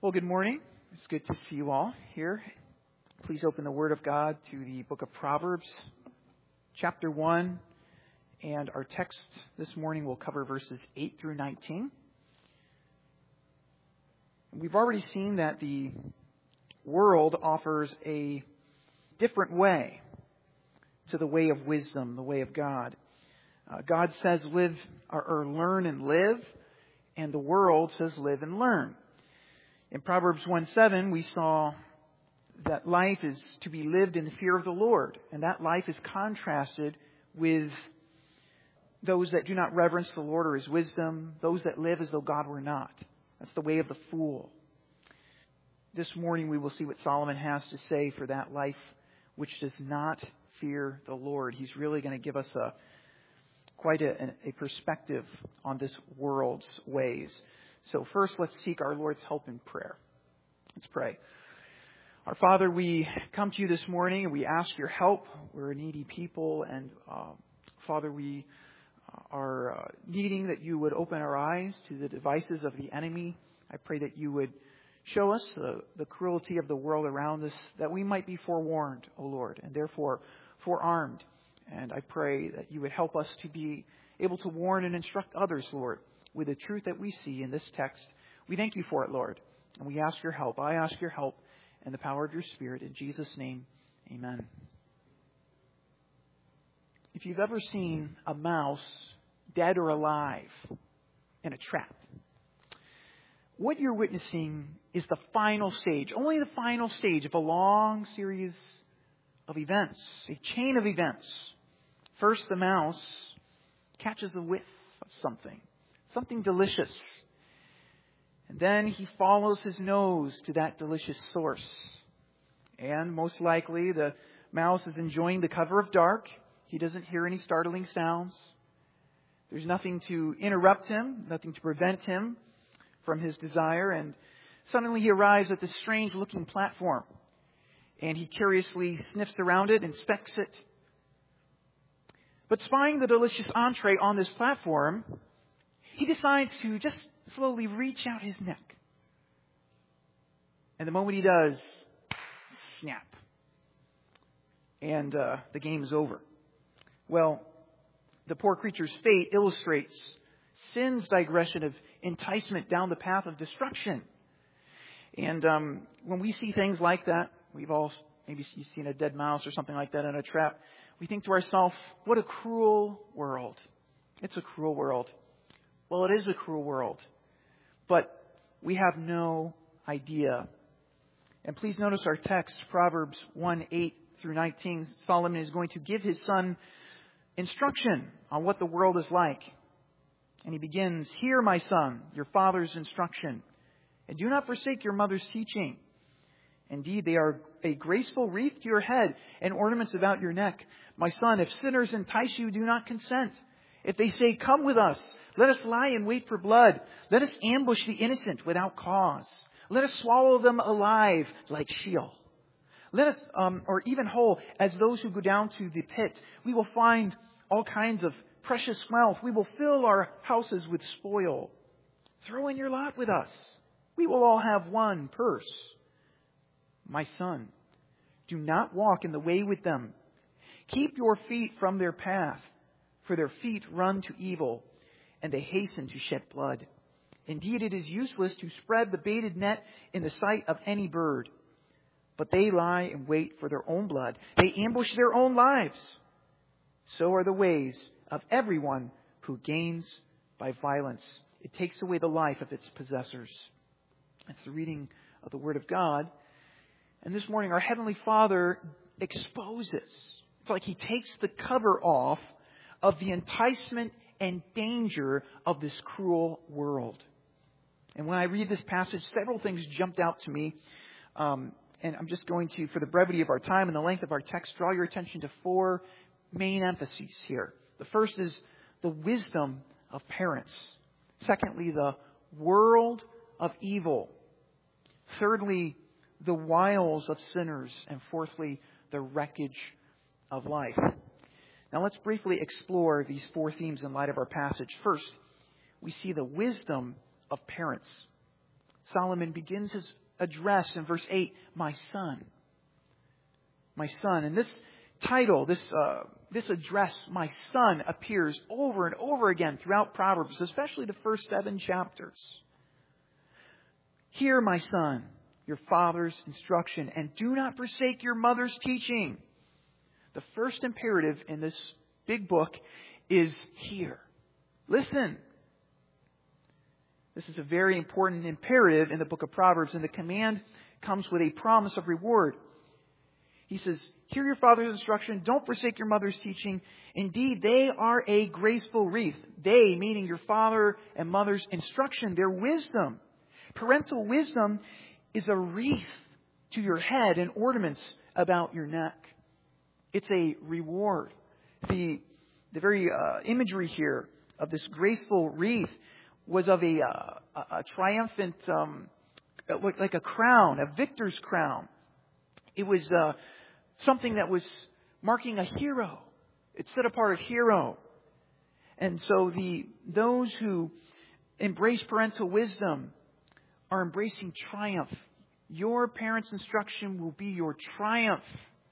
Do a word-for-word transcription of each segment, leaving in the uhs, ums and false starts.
Well, good morning. It's good to see you all here. Please open the Word of God to the book of Proverbs, chapter one, and our text this morning will cover verses eight through nineteen. We've already seen that the world offers a different way to the way of wisdom, the way of God. Uh, God says live or, or learn and live, and the world says live and learn. In Proverbs one seven, we saw that life is to be lived in the fear of the Lord. And that life is contrasted with those that do not reverence the Lord or His wisdom, those that live as though God were not. That's the way of the fool. This morning we will see what Solomon has to say for that life which does not fear the Lord. He's really going to give us a quite a, a perspective on this world's ways. So first, let's seek our Lord's help in prayer. Let's pray. Our Father, we come to you this morning and we ask your help. We're a needy people, and uh, Father, we are uh, needing that you would open our eyes to the devices of the enemy. I pray that you would show us the, the cruelty of the world around us, that we might be forewarned, O Lord, and therefore forearmed. And I pray that you would help us to be able to warn and instruct others, Lord, with the truth that we see in this text. We thank you for it, Lord, and we ask your help. I ask your help and the power of your Spirit. In Jesus' name, amen. If you've ever seen a mouse, dead or alive, in a trap, what you're witnessing is the final stage, only the final stage of a long series of events, a chain of events. First, the mouse catches a whiff of something, something delicious. And then he follows his nose to that delicious source. And most likely the mouse is enjoying the cover of dark. He doesn't hear any startling sounds. There's nothing to interrupt him, nothing to prevent him from his desire. And suddenly he arrives at this strange looking platform. And he curiously sniffs around it, inspects it. But spying the delicious entree on this platform, he decides to just slowly reach out his neck. And the moment he does, snap. And uh, the game is over. Well, the poor creature's fate illustrates sin's digression of enticement down the path of destruction. And um, when we see things like that, we've all maybe seen a dead mouse or something like that in a trap, we think to ourselves, what a cruel world. It's a cruel world. Well, it is a cruel world. But we have no idea. And please notice our text, Proverbs one, eight through nineteen. Solomon is going to give his son instruction on what the world is like. And he begins, "Hear, my son, your father's instruction, and do not forsake your mother's teaching. Indeed, they are a graceful wreath to your head and ornaments about your neck. My son, if sinners entice you, do not consent. If they say, 'Come with us, let us lie in wait for blood. Let us ambush the innocent without cause. Let us swallow them alive like Sheol. Let us, um, or even whole, as those who go down to the pit. We will find all kinds of precious wealth. We will fill our houses with spoil. Throw in your lot with us. We will all have one purse. My son, do not walk in the way with them. Keep your feet from their path, for their feet run to evil, and they hasten to shed blood. Indeed, it is useless to spread the baited net in the sight of any bird. But they lie in wait for their own blood. They ambush their own lives. So are the ways of everyone who gains by violence. It takes away the life of its possessors." That's the reading of the Word of God. And this morning, our Heavenly Father exposes. It's like He takes the cover off of the enticement and danger of this cruel world. And when I read this passage, several things jumped out to me. Um, and I'm just going to, for the brevity of our time and the length of our text, draw your attention to four main emphases here. The first is the wisdom of parents. Secondly, the world of evil. Thirdly, the wiles of sinners. And fourthly, the wreckage of life. Now let's briefly explore these four themes in light of our passage. First, we see the wisdom of parents. Solomon begins his address in verse eight, my son. My son. And this title, this uh, this address, my son, appears over and over again throughout Proverbs, especially the first seven chapters. Hear, my son, your father's instruction, and do not forsake your mother's teaching. The first imperative in this big book is hear. Listen. This is a very important imperative in the book of Proverbs, and the command comes with a promise of reward. He says, hear your father's instruction, don't forsake your mother's teaching. Indeed, they are a graceful wreath. They, meaning your father and mother's instruction, their wisdom. Parental wisdom is a wreath to your head and ornaments about your neck. It's a reward. The, the very uh, imagery here of this graceful wreath was of a, uh, a, a triumphant, um, like a crown, a victor's crown. It was uh, something that was marking a hero. It set apart a hero. And so the those who embrace parental wisdom are embracing triumph. Your parents' instruction will be your triumph.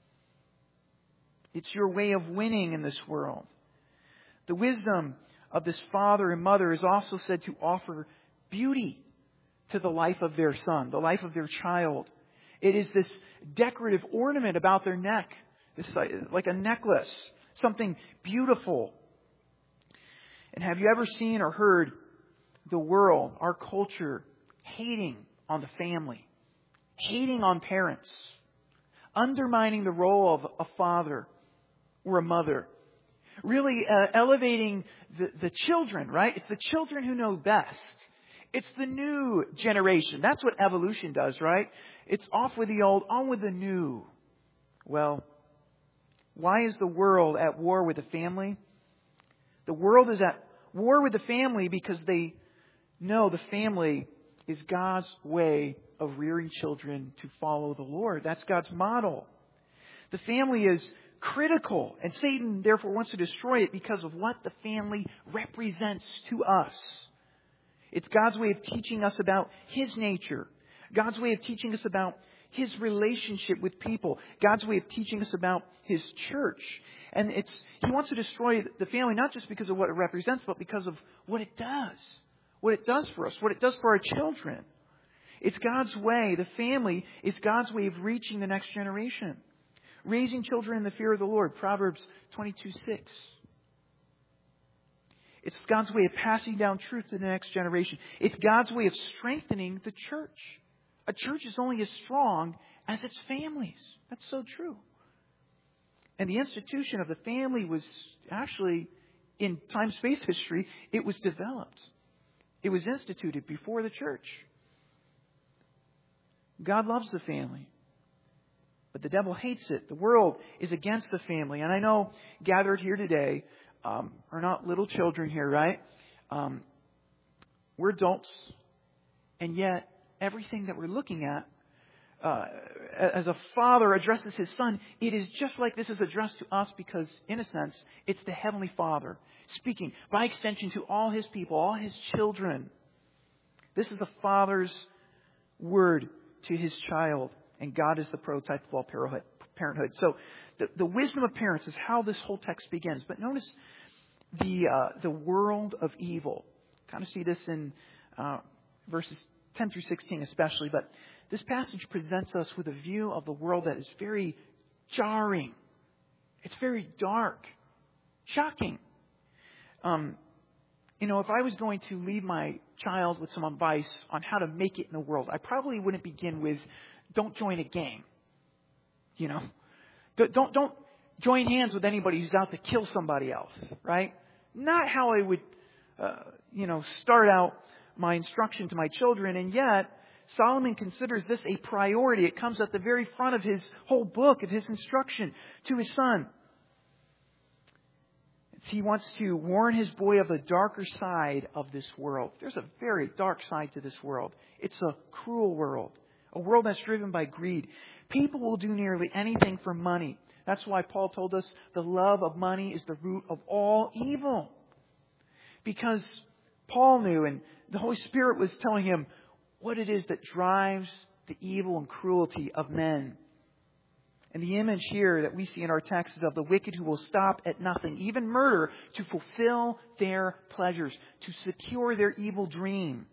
It's your way of winning in this world. The wisdom of this father and mother is also said to offer beauty to the life of their son, the life of their child. It is this decorative ornament about their neck, this like a necklace, something beautiful. And have you ever seen or heard the world, our culture, hating on the family, hating on parents, undermining the role of a father or a mother, really uh, elevating the, the children, right? It's the children who know best. It's the new generation. That's what evolution does, right? It's off with the old, on with the new. Well, why is the world at war with the family? The world is at war with the family because they know the family is God's way of rearing children to follow the Lord. That's God's model. The family is critical, and Satan therefore wants to destroy it because of what the family represents to us. It's God's way of teaching us about His nature. God's way of teaching us about His relationship with people. God's way of teaching us about His church. And it's He wants to destroy the family not just because of what it represents, but because of what it does. What it does for us. What it does for our children. It's God's way. The family is God's way of reaching the next generation. Raising children in the fear of the Lord. Proverbs twenty-two six. It's God's way of passing down truth to the next generation. It's God's way of strengthening the church. A church is only as strong as its families. That's so true. And the institution of the family was actually, in time-space history, it was developed. It was instituted before the church. God loves the family. But the devil hates it. The world is against the family. And I know gathered here today um, are not little children here, right? Um, we're adults. And yet, everything that we're looking at, uh, as a father addresses his son, it is just like this is addressed to us because, in a sense, it's the Heavenly Father speaking, by extension, to all His people, all His children. This is the Father's word to His child. And God is the prototype of all parenthood. So the, the wisdom of parents is how this whole text begins. But notice the uh, the world of evil. Kind of see this in uh, verses ten through sixteen especially. But this passage presents us with a view of the world that is very jarring. It's very dark. Shocking. Um, you know, if I was going to leave my child with some advice on how to make it in the world, I probably wouldn't begin with, don't join a gang. You know, don't don't join hands with anybody who's out to kill somebody else, right? Not how I would, uh, you know, start out my instruction to my children. And yet, Solomon considers this a priority. It comes at the very front of his whole book, of his instruction to his son. He wants to warn his boy of the darker side of this world. There's a very dark side to this world. It's a cruel world. A world that's driven by greed. People will do nearly anything for money. That's why Paul told us the love of money is the root of all evil. Because Paul knew, and the Holy Spirit was telling him, what it is that drives the evil and cruelty of men. And the image here that we see in our text is of the wicked who will stop at nothing, even murder, to fulfill their pleasures, to secure their evil dream.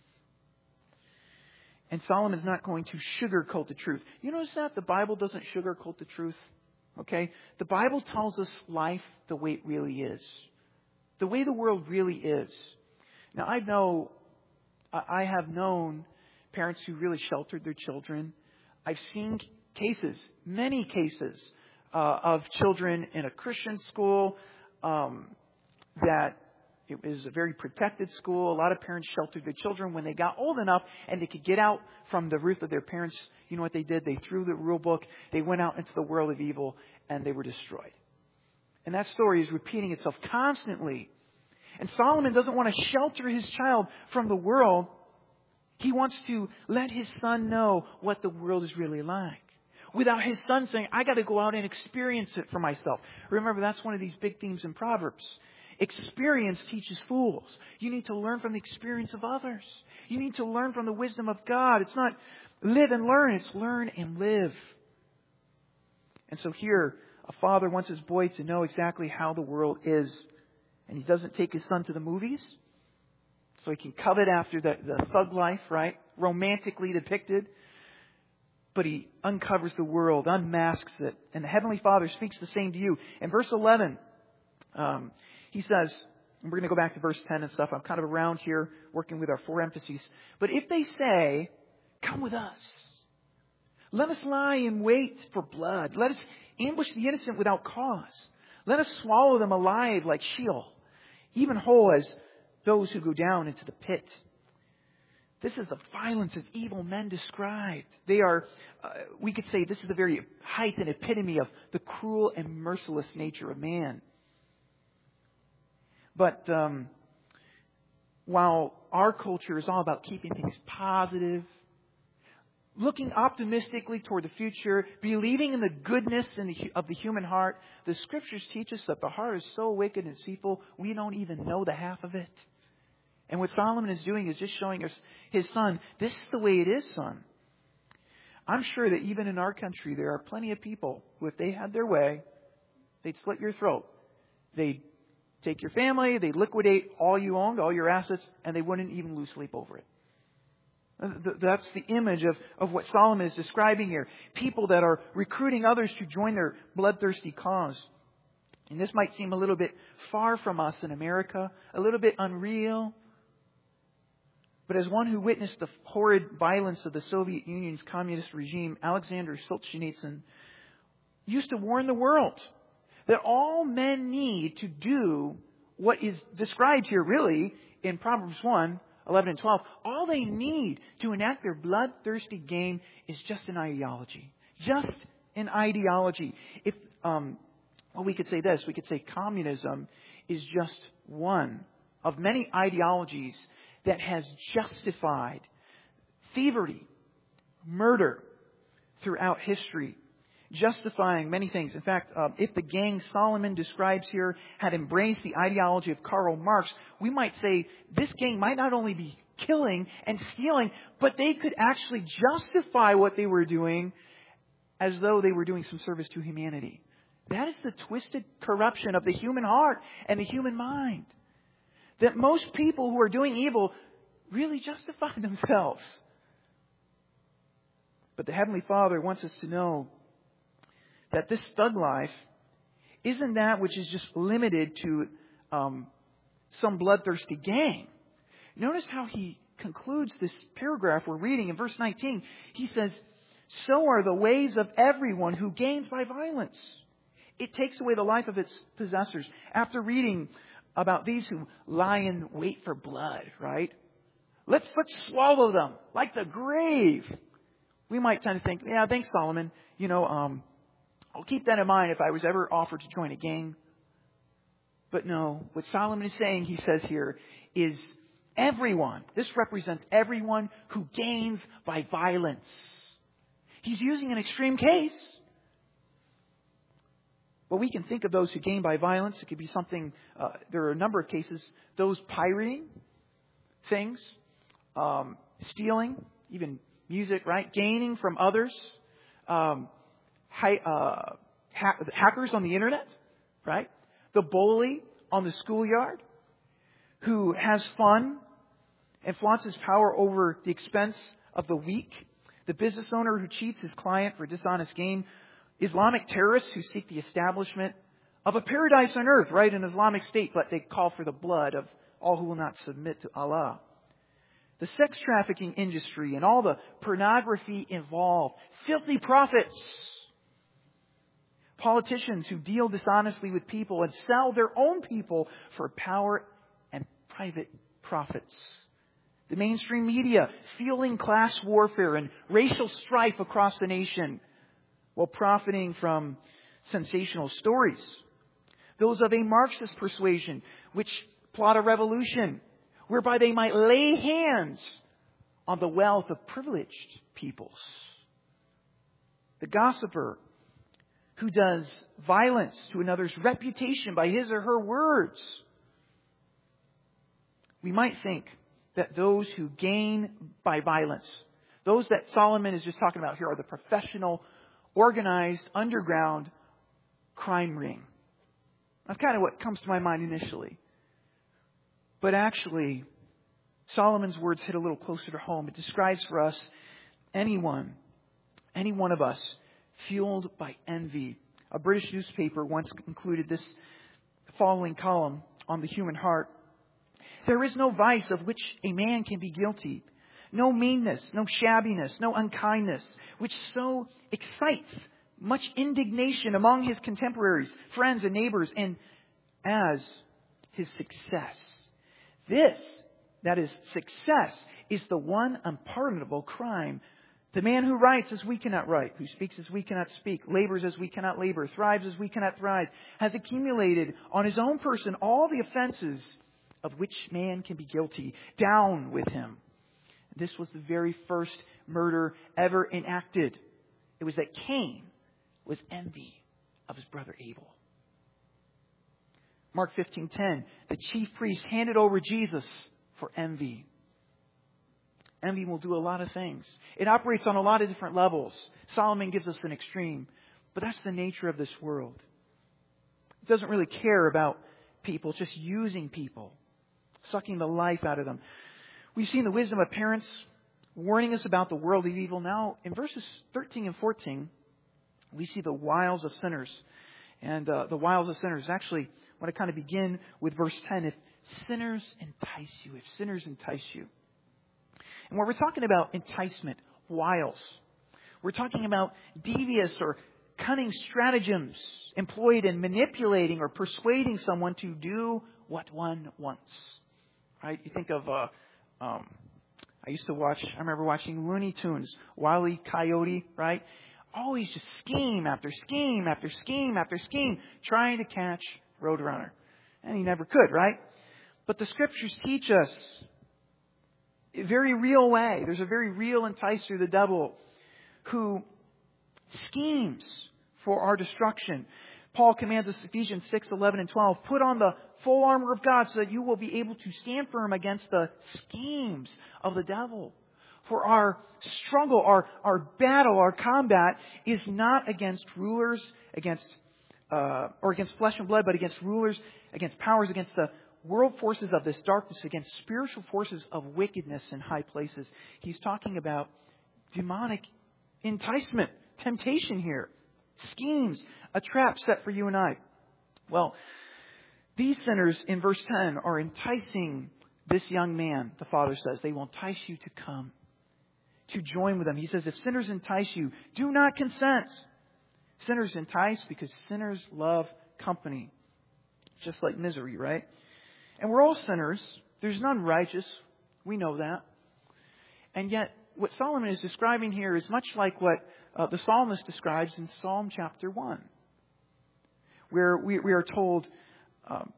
And Solomon's not going to sugarcoat the truth. You notice that? The Bible doesn't sugarcoat the truth. Okay? The Bible tells us life the way it really is. The way the world really is. Now, I know, I have known parents who really sheltered their children. I've seen cases, many cases, uh, of children in a Christian school um, that it was a very protected school. A lot of parents sheltered their children when they got old enough and they could get out from the roof of their parents. You know what they did? They threw the rule book. They went out into the world of evil and they were destroyed. And that story is repeating itself constantly. And Solomon doesn't want to shelter his child from the world. He wants to let his son know what the world is really like, without his son saying, I got to go out and experience it for myself. Remember, that's one of these big themes in Proverbs. Experience teaches fools. You need to learn from the experience of others. You need to learn from the wisdom of God. It's not live and learn. It's learn and live. And so here, a father wants his boy to know exactly how the world is. And he doesn't take his son to the movies so he can covet after the, the thug life, right? Romantically depicted. But he uncovers the world, unmasks it. And the Heavenly Father speaks the same to you. In verse eleven, um, he says, and we're going to go back to verse ten and stuff. I'm kind of around here working with our four emphases. But if they say, come with us, let us lie in wait for blood. Let us ambush the innocent without cause. Let us swallow them alive like Sheol, even whole as those who go down into the pit. This is the violence of evil men described. They are, uh, we could say, this is the very height and epitome of the cruel and merciless nature of man. But um, while our culture is all about keeping things positive, looking optimistically toward the future, believing in the goodness in the, of the human heart, the Scriptures teach us that the heart is so wicked and deceitful, we don't even know the half of it. And what Solomon is doing is just showing us his son, this is the way it is, son. I'm sure that even in our country, there are plenty of people who, if they had their way, they'd slit your throat. They'd take your family, they'd liquidate all you owned, all your assets, and they wouldn't even lose sleep over it. That's the image of, of what Solomon is describing here. People that are recruiting others to join their bloodthirsty cause. And this might seem a little bit far from us in America, a little bit unreal. But as one who witnessed the horrid violence of the Soviet Union's communist regime, Alexander Solzhenitsyn used to warn the world that all men need to do what is described here really in Proverbs one, eleven and twelve. All they need to enact their bloodthirsty game is just an ideology. Just an ideology. If um, well, we could say this. We could say communism is just one of many ideologies that has justified thievery, murder throughout history, justifying many things. In fact, uh, if the gang Solomon describes here had embraced the ideology of Karl Marx, we might say this gang might not only be killing and stealing, but they could actually justify what they were doing as though they were doing some service to humanity. That is the twisted corruption of the human heart and the human mind. That most people who are doing evil really justify themselves. But the Heavenly Father wants us to know that this thug life isn't that which is just limited to um, some bloodthirsty gang. Notice how he concludes this paragraph we're reading in verse nineteen. He says, so are the ways of everyone who gains by violence. It takes away the life of its possessors. After reading about these who lie in wait for blood, right? Let's, let's swallow them like the grave. We might tend to think, yeah, thanks, Solomon. You know, um, I'll keep that in mind if I was ever offered to join a gang. But no, what Solomon is saying, he says here, is everyone. This represents everyone who gains by violence. He's using an extreme case. But we can think of those who gain by violence. It could be something, uh, there are a number of cases, those pirating things, um, stealing, even music, right? Gaining from others, um, hi, uh, ha- hackers on the internet, right? The bully on the schoolyard who has fun and flaunts his power over the expense of the weak. The business owner who cheats his client for dishonest gain. Islamic terrorists who seek the establishment of a paradise on earth, right? An Islamic state, but they call for the blood of all who will not submit to Allah. The sex trafficking industry and all the pornography involved. Filthy prophets. Politicians who deal dishonestly with people and sell their own people for power and private profits. The mainstream media fueling class warfare and racial strife across the nation while profiting from sensational stories. Those of a Marxist persuasion which plot a revolution whereby they might lay hands on the wealth of privileged peoples. The gossiper who does violence to another's reputation by his or her words. We might think that those who gain by violence, those that Solomon is just talking about here, are the professional, organized, underground crime ring. That's kind of what comes to my mind initially. But actually, Solomon's words hit a little closer to home. It describes for us anyone, any one of us, fueled by envy. A British newspaper once included this following column on the human heart. There is no vice of which a man can be guilty, no meanness, no shabbiness, no unkindness, which so excites much indignation among his contemporaries, friends, and neighbors, and as his success. This, that is, success, is the one unpardonable crime. The man who writes as we cannot write, who speaks as we cannot speak, labors as we cannot labor, thrives as we cannot thrive, has accumulated on his own person all the offenses of which man can be guilty. Down with him. This was the very first murder ever enacted. It was that Cain was envy of his brother Abel. Mark fifteen ten, the chief priest handed over Jesus for envy. Envy will do a lot of things. It operates on a lot of different levels. Solomon gives us an extreme. But that's the nature of this world. It doesn't really care about people, it's just using people, sucking the life out of them. We've seen the wisdom of parents warning us about the world of evil. Now, in verses thirteen and fourteen, we see the wiles of sinners. And uh, the wiles of sinners. Actually, I want to kind of begin with verse ten. If sinners entice you, if sinners entice you. And when we're talking about enticement, wiles, we're talking about devious or cunning stratagems employed in manipulating or persuading someone to do what one wants. Right? You think of, uh, um, I used to watch, I remember watching Looney Tunes, Wile E. Coyote, right? Always just scheme after scheme after scheme after scheme, trying to catch Roadrunner. And he never could, right? But the Scriptures teach us a very real way. There's a very real enticer, the devil, who schemes for our destruction. Paul commands us, Ephesians six, eleven, and twelve, put on the full armor of God so that you will be able to stand firm against the schemes of the devil. For our struggle, our, our battle, our combat is not against rulers, against uh, or against flesh and blood, but against rulers, against powers, against the world forces of this darkness, against spiritual forces of wickedness in high places. He's talking about demonic enticement, temptation here, schemes, a trap set for you and I. Well, these sinners in verse ten are enticing this young man, the Father says. They will entice you to come, to join with them. He says, if sinners entice you, do not consent. Sinners entice because sinners love company. Just like misery, right? And we're all sinners. There's none righteous. We know that. And yet, what Solomon is describing here is much like what uh, the psalmist describes in Psalm chapter one. Where we, we are told, um,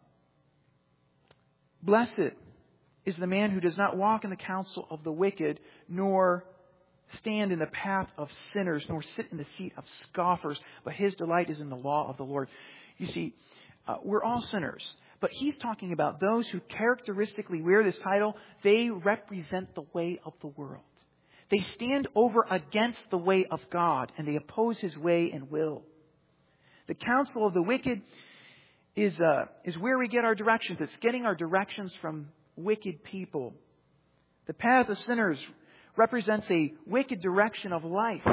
blessed is the man who does not walk in the counsel of the wicked, nor stand in the path of sinners, nor sit in the seat of scoffers, but his delight is in the law of the Lord. You see, uh, we're all sinners. But he's talking about those who characteristically wear this title. They represent the way of the world. They stand over against the way of God, and they oppose His way and will. The counsel of the wicked is uh, is where we get our directions. It's getting our directions from wicked people. The path of sinners represents a wicked direction of life.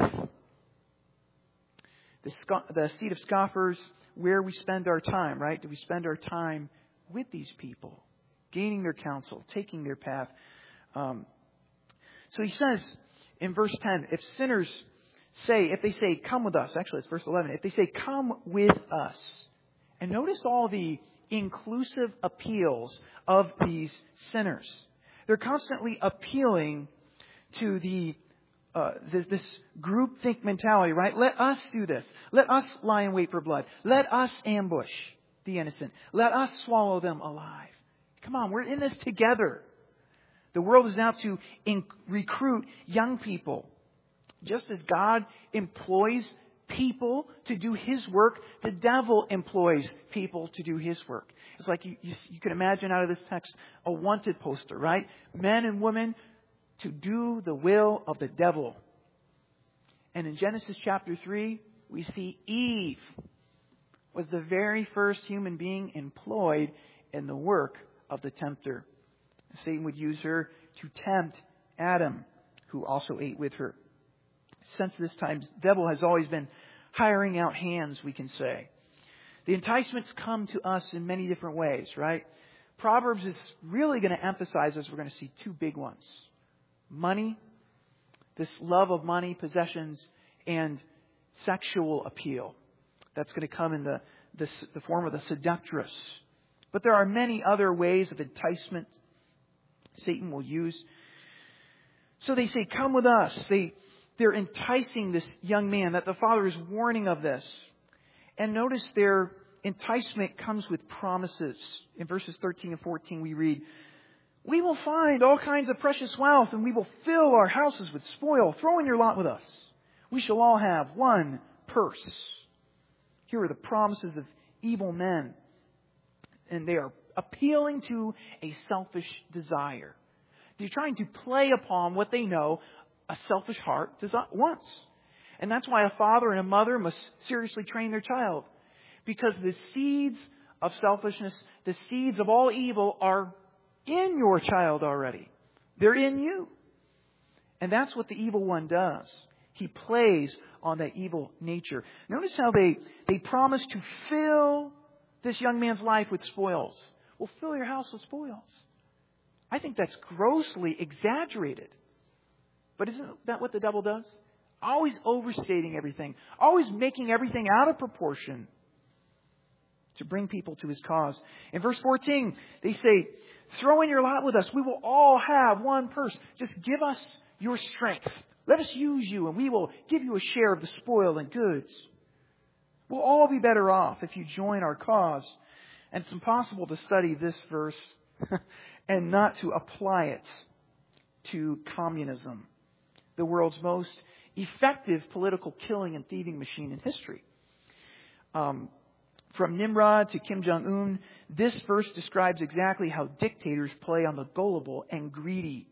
The, sco- the seat of scoffers, where we spend our time, right? Do we spend our time with these people, gaining their counsel, taking their path? Um, so he says in verse ten, if sinners say, if they say, come with us, actually it's verse eleven, if they say, come with us, and notice all the inclusive appeals of these sinners. They're constantly appealing to the Uh, this, this groupthink mentality, right? Let us do this. Let us lie in wait for blood. Let us ambush the innocent. Let us swallow them alive. Come on, we're in this together. The world is out to in- recruit young people. Just as God employs people to do His work, the devil employs people to do his work. It's like you, you, you can imagine out of this text a wanted poster, right? Men and women to do the will of the devil. And in Genesis chapter three, we see Eve was the very first human being employed in the work of the tempter. Satan would use her to tempt Adam, who also ate with her. Since this time, the devil has always been hiring out hands, we can say. The enticements come to us in many different ways, right? Proverbs is really going to emphasize, as we're going to see, two big ones. Money, this love of money, possessions, and sexual appeal. That's going to come in the, the, the form of the seductress. But there are many other ways of enticement Satan will use. So they say, come with us. They, they're enticing this young man, that the father is warning of this. And notice their enticement comes with promises. In verses thirteen and fourteen we read, we will find all kinds of precious wealth, and we will fill our houses with spoil. Throw in your lot with us. We shall all have one purse. Here are the promises of evil men. And they are appealing to a selfish desire. They're trying to play upon what they know a selfish heart wants. And that's why a father and a mother must seriously train their child. Because the seeds of selfishness, the seeds of all evil are in your child already. They're in you. And that's what the evil one does. He plays on that evil nature. Notice how they, they promise to fill this young man's life with spoils. Well, fill your house with spoils. I think that's grossly exaggerated. But isn't that what the devil does? Always overstating everything. Always making everything out of proportion to bring people to his cause. In verse fourteen, they say, throw in your lot with us. We will all have one purse. Just give us your strength. Let us use you, and we will give you a share of the spoil and goods. We'll all be better off if you join our cause. And it's impossible to study this verse and not to apply it to communism, the world's most effective political killing and thieving machine in history. Um, from Nimrod to Kim Jong-un, this verse describes exactly how dictators play on the gullible and greedy.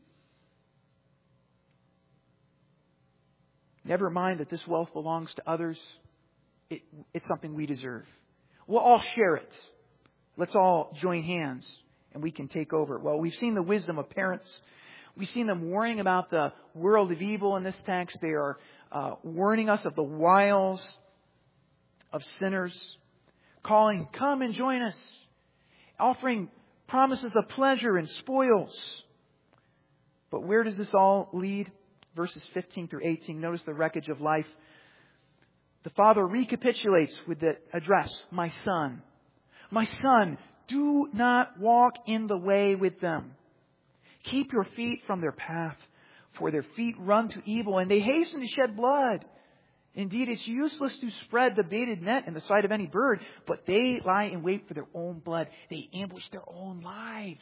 Never mind that this wealth belongs to others. It, it's something we deserve. We'll all share it. Let's all join hands and we can take over. Well, we've seen the wisdom of parents. We've seen them warning about the world of evil in this text. They are uh, warning us of the wiles of sinners, calling, come and join us, offering promises of pleasure and spoils. But where does this all lead? Verses fifteen through eighteen, notice the wreckage of life. The father recapitulates with the address, my son. My son, do not walk in the way with them. Keep your feet from their path, for their feet run to evil, and they hasten to shed blood. Indeed, it's useless to spread the baited net in the sight of any bird, but they lie in wait for their own blood. They ambush their own lives.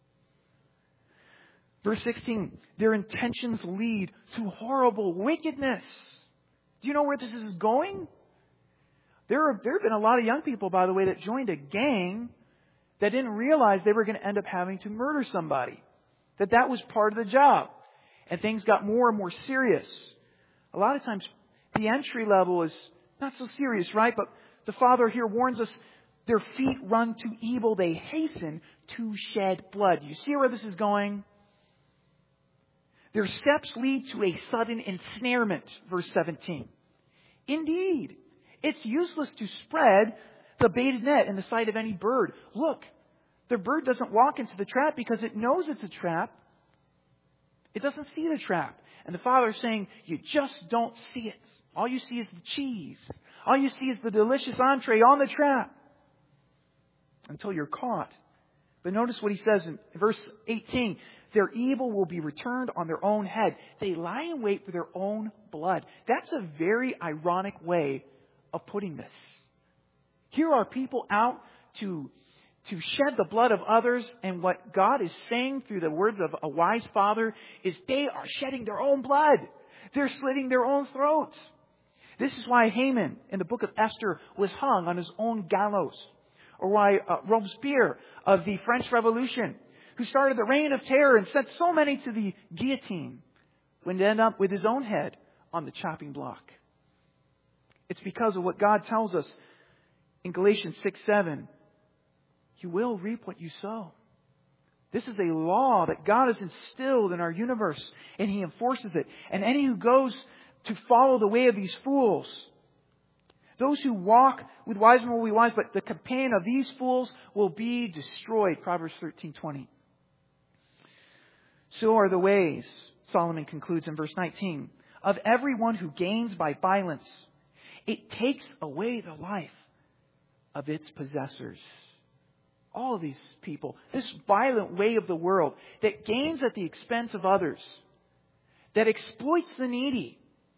Verse sixteen, their intentions lead to horrible wickedness. Do you know where this is going? There, are, there have been a lot of young people, by the way, that joined a gang that didn't realize they were going to end up having to murder somebody. That that was part of the job. And things got more and more serious. A lot of times, the entry level is not so serious, right? But the Father here warns us, their feet run to evil, they hasten to shed blood. You see where this is going? Their steps lead to a sudden ensnarement, verse seventeen. Indeed, it's useless to spread the baited net in the sight of any bird. Look, the bird doesn't walk into the trap because it knows it's a trap. It doesn't see the trap. And the Father is saying, you just don't see it. All you see is the cheese. All you see is the delicious entree on the trap. Until you're caught. But notice what he says in verse eighteen. Their evil will be returned on their own head. They lie in wait for their own blood. That's a very ironic way of putting this. Here are people out to, to shed the blood of others. And what God is saying through the words of a wise father is they are shedding their own blood. They're slitting their own throats. This is why Haman in the book of Esther was hung on his own gallows. Or why uh, Robespierre of the French Revolution, who started the reign of terror and sent so many to the guillotine, would end up with his own head on the chopping block. It's because of what God tells us in Galatians six seven. You will reap what you sow. This is a law that God has instilled in our universe, and He enforces it. And any who goes to follow the way of these fools, those who walk with wise men will be wise, but the companion of these fools will be destroyed. Proverbs thirteen twenty. So are the ways, Solomon concludes in verse nineteen, of everyone who gains by violence. It takes away the life of its possessors. All of these people, this violent way of the world that gains at the expense of others, that exploits the needy.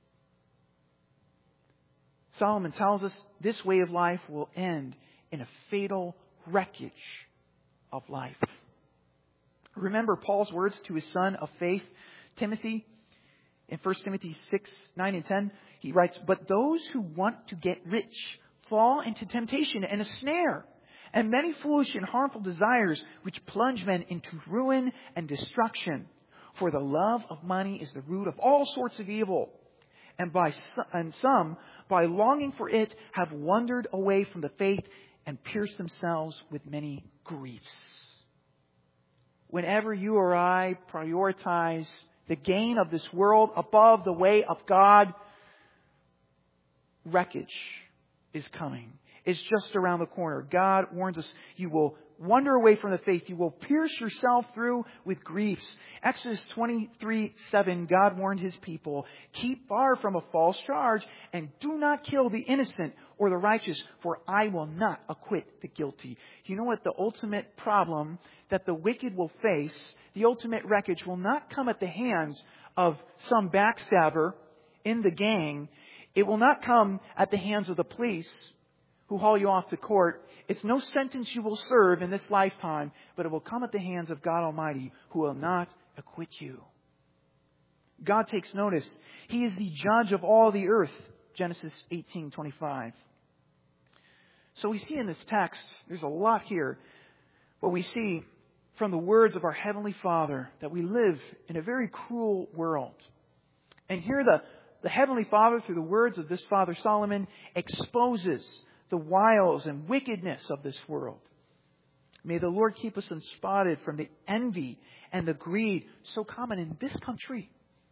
Solomon tells us this way of life will end in a fatal wreckage of life. Remember Paul's words to his son of faith, Timothy, in First Timothy six, nine and ten. He writes, but those who want to get rich fall into temptation and a snare, and many foolish and harmful desires which plunge men into ruin and destruction. For the love of money is the root of all sorts of evil. And by and some, by longing for it, have wandered away from the faith and pierced themselves with many griefs. Whenever you or I prioritize the gain of this world above the way of God, wreckage is coming. It's just around the corner. God warns us, you will wander away from the faith. You will pierce yourself through with griefs. Exodus twenty-three seven, God warned His people, keep far from a false charge and do not kill the innocent or the righteous, for I will not acquit the guilty. You know what? The ultimate problem that the wicked will face, the ultimate wreckage, will not come at the hands of some backstabber in the gang. It will not come at the hands of the police who haul you off to court. It's no sentence you will serve in this lifetime, but it will come at the hands of God Almighty, who will not acquit you. God takes notice. He is the judge of all the earth. Genesis eighteen twenty-five. So we see in this text, there's a lot here, but we see from the words of our Heavenly Father that we live in a very cruel world. And here the, the Heavenly Father, through the words of this Father Solomon, exposes the wiles and wickedness of this world. May the Lord keep us unspotted from the envy and the greed so common in this country.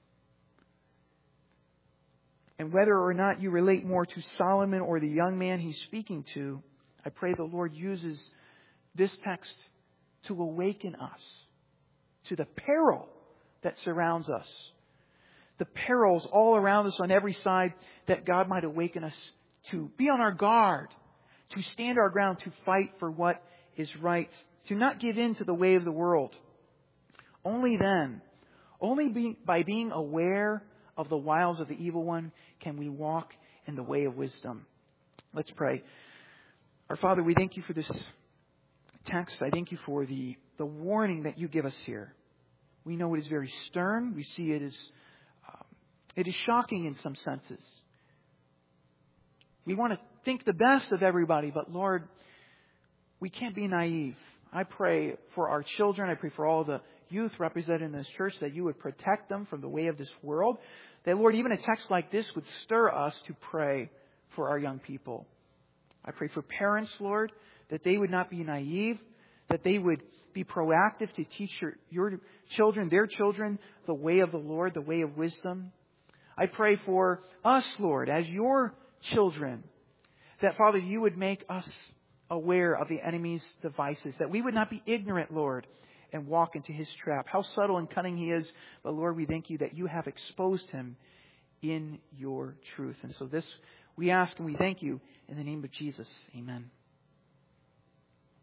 And whether or not you relate more to Solomon or the young man he's speaking to, I pray the Lord uses this text to awaken us to the peril that surrounds us. The perils all around us on every side, that God might awaken us to be on our guard, to stand our ground, to fight for what is right, to not give in to the way of the world. Only then, only be, by being aware of the wiles of the evil one, can we walk in the way of wisdom. Let's pray. Our Father, we thank You for this text. I thank You for the, the warning that You give us here. We know it is very stern. We see it as um, it is shocking in some senses. We want to think the best of everybody, but Lord, we can't be naive. I pray for our children. I pray for all the youth represented in this church that you would protect them from the way of this world. That, Lord, even a text like this would stir us to pray for our young people. I pray for parents, Lord, that they would not be naive, that they would be proactive to teach your, your children, their children, the way of the Lord, the way of wisdom. I pray for us, Lord, as your children, that, Father, you would make us aware of the enemy's devices, that we would not be ignorant, Lord, and walk into his trap. How subtle and cunning he is, but Lord, we thank you that you have exposed him in your truth. And so this we ask and we thank you in the name of Jesus. Amen.